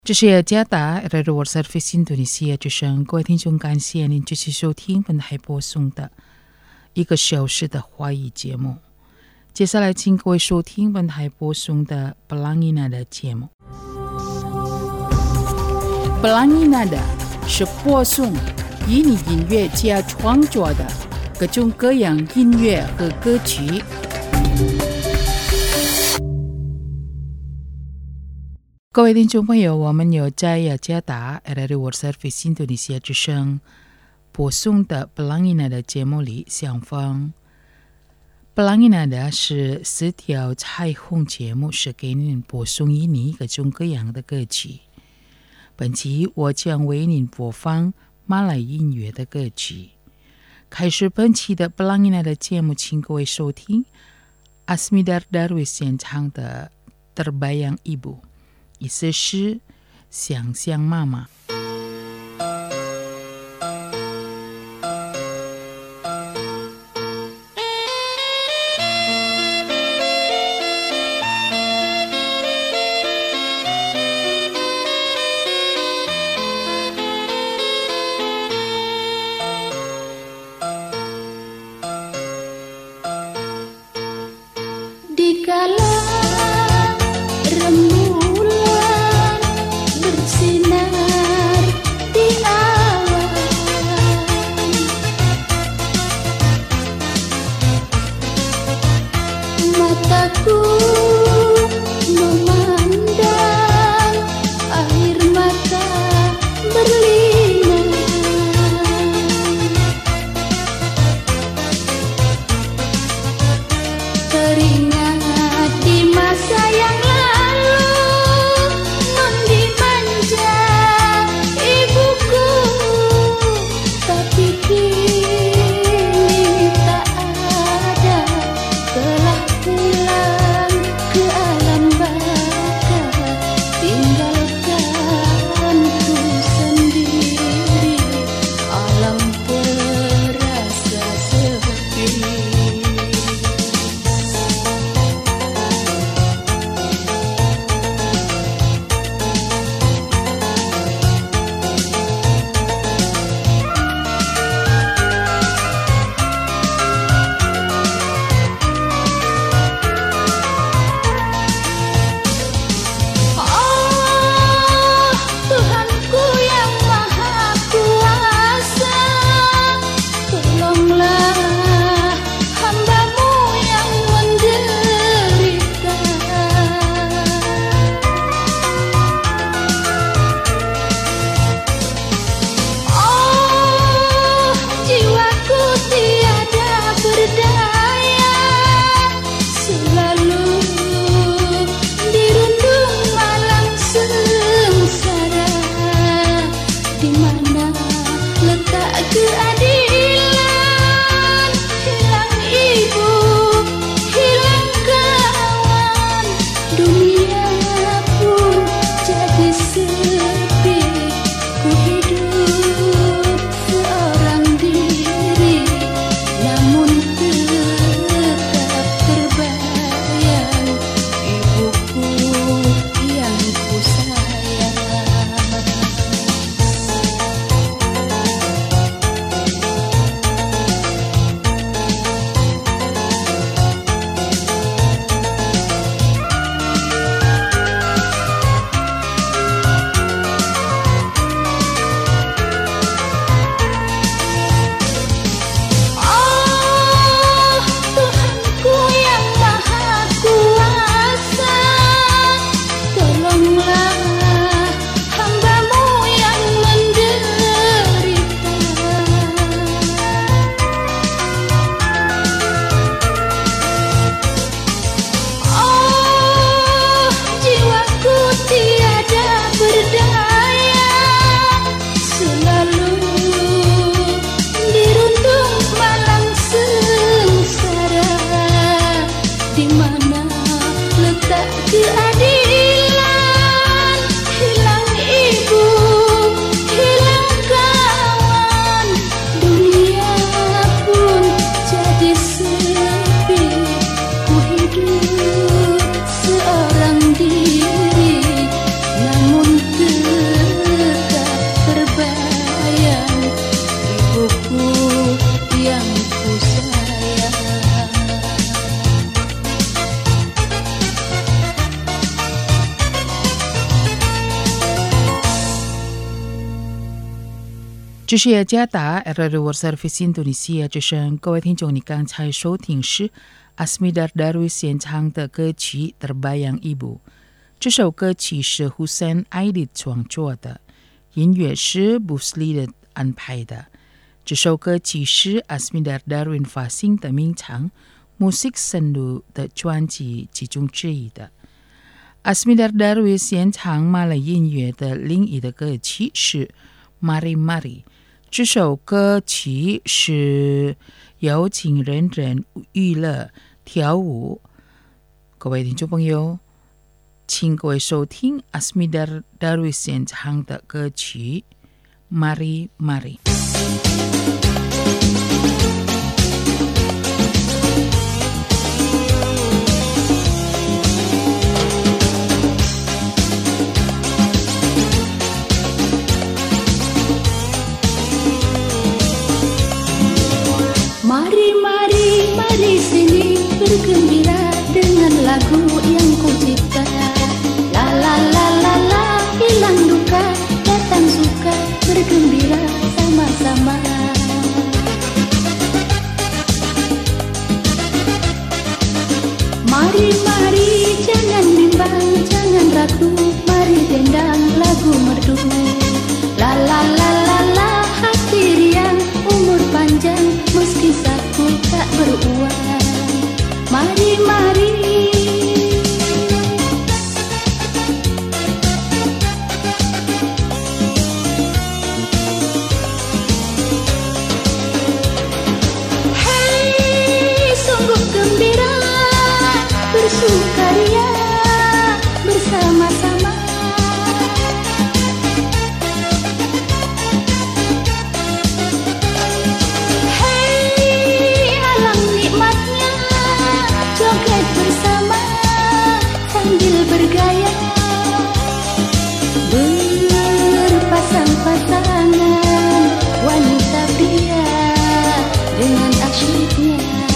这是加达 World Service Indonesia 之声，各位听众，感谢您继续收听本台播送的1个小时的华语节目。接下来，请各位收听本台播送的 Pelangi Nada 节目。Pelangi Nada 是播送以你音乐家创作的各种各样音乐和歌曲。各位听众朋友，我们有在雅加达 World Service Indonesia 之声播送的 Pelangi Nada 节目里相逢。Pelangi Nada 是4条彩虹节目，是给您播送以你各种各样的歌曲。本期我将为您播放马来音乐的歌曲。开始本期的 Pelangi Nada 节目，请各位收听 Asmidar Darwis 演唱的 Terbayang Ibu， 意思是想象妈妈。 Dikala rembulan bersinar 这是雅加达 RRI World Service Indonesia 之声，各位听众，你刚才收听是 Asmita Darwis 演唱的歌曲 Terbayang Ibu。这首歌曲是 Hussein Aidit 创作的，音乐是 Busli 的安排的。这首歌曲是 Asmita Darwin 发行的名唱 Musik Sendu 的专辑其中之一的。Asmita Darwis 演唱马来音乐的另一的歌曲是 Mari Mari。这首歌曲是邀请人人娱乐跳舞。各位听众朋友，请各位收听 Asmita Darwis 演唱的歌曲 Mari Mari。 Mari sini bergembira dengan lagu yang ku cipta. La la la la la, hilang duka, datang suka, bergembira sama-sama. Mari jangan bimbang, jangan ragu, mari dendang lagu merdu. La la la la la, hati riang, umur panjang, meski saku tak beruang. Mari Hey, sungguh gembira, bersukaria bersama-sama. Bergaya berpasang-pasangan, wanita pria dengan asyiknya,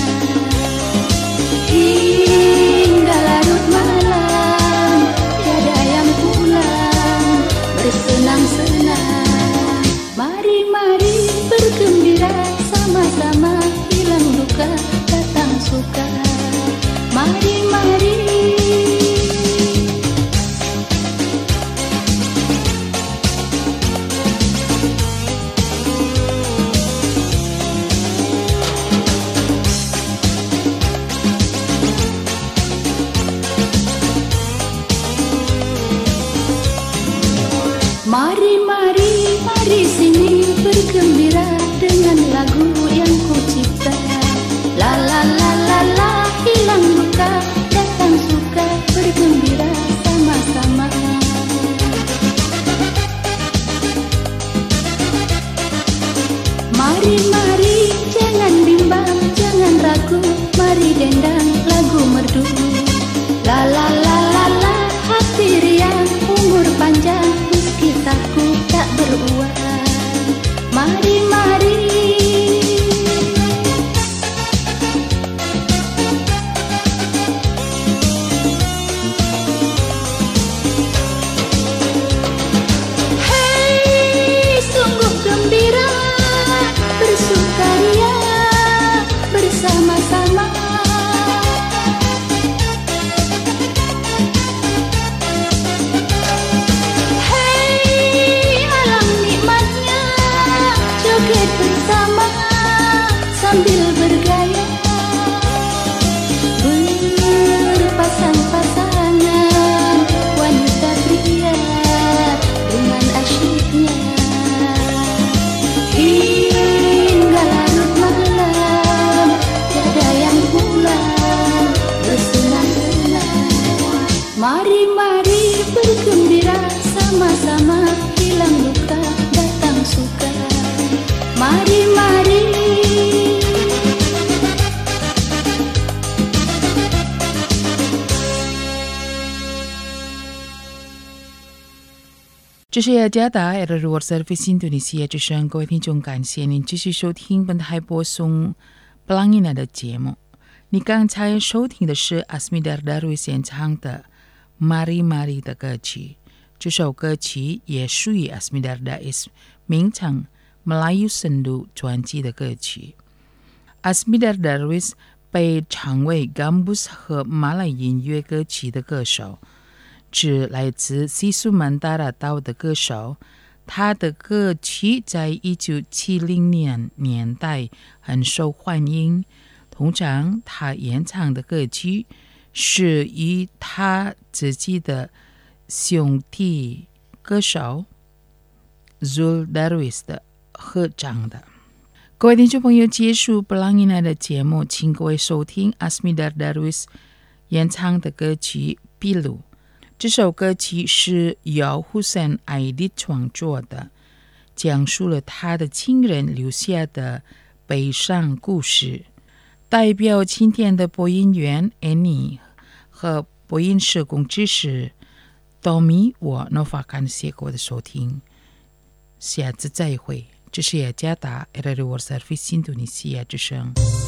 hingga larut malam tiada yang pulang bersenang-senang. Mari bergembira sama-sama, hilang duka datang suka. Mari Mari sini bergembira dengan lagu yang ku cipta. La la la la la, hilang duka, datang suka, bergembira sama-sama. Mari jangan bimbang, jangan ragu, mari dendang lagu merdu. La la la la la, hati riang, umur panjang, meski takut tak beruang. Mari Hey, sungguh gembira, bersukaria bersama-sama. Bersama sambil bergaya berpasang-pasangan, wanita pria dengan asyiknya, hingga larut malam tiada yang pulang bersenang-senang. Mari bergembira sama-sama, hilang duka datang suka. Mari 这是雅加达 RRI World Service Indonesia 之声，各位听众，感谢您继续收听本台播送 Pelangina 的节目。你刚才收听的是 Asmita Darwis 演唱的 Mari Mari 的歌曲，这首歌曲也属于 Asmita Darwis 名唱 Melayu Sendu 专辑的歌曲。Asmita Darwish 被称为 Gambus 和马来音乐歌曲的歌手，是来自西苏曼达拉岛的歌手。他的歌曲在1970年代很受欢迎，通常他演唱的歌曲是与他自己的兄弟歌手 Zul Darwish 的合唱的。各位听众朋友，结束布朗伊奈的节目，请各位收听 Asmita Darwish 演唱的歌曲《Pilu》。这首歌曲是由 Hussein Aidit 创作的，讲述了他的亲人留下的悲伤故事。代表今天的播音员 Annie 和播音社工知识 Tommy 我 Nova 感谢各位的收听，下次再会。这是雅加达 RRI World Service 印度尼西亚之声。